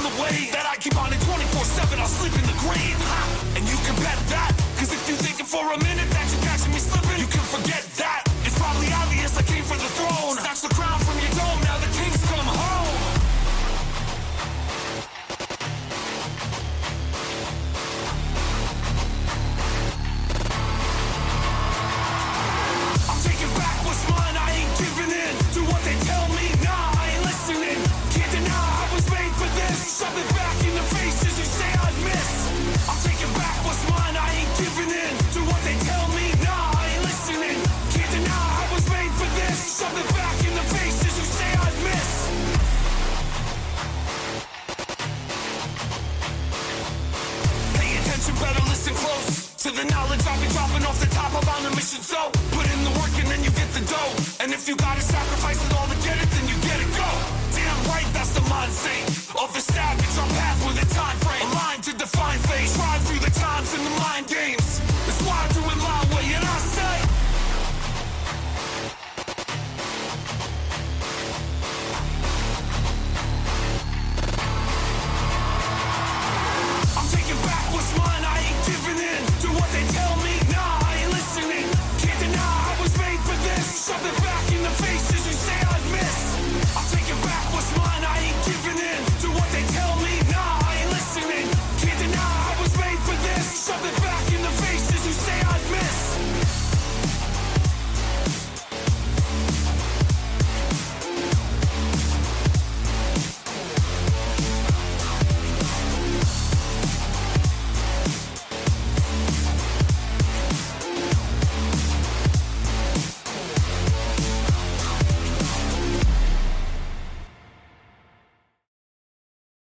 the way that I keep on it 24/7, I'll sleep in the grave. Ha! And you can bet that, cause if you're thinking for a minute that you're catching me slipping, you can forget that. It's probably obvious I came for the throne. Snatch the crown from your dome, now the king's come home. I'm taking back what's mine, I ain't giving in to what they tell me, nah, I ain't listening. Can't deny I was made for this. Shove it back in the faces you say I'd miss. I'm taking back what's mine, I ain't giving in to what they tell me, nah, I ain't listening. Can't deny I was made for this. Shove it back in the faces you say I'd miss. Pay attention, better listen close to the knowledge I'll be dropping off the top. I'm on a mission, so put in the work and then you get the dough. And if you gotta sacrifice it all to get it, then you get it, go. Damn right, that's the mind state of the savage. I'm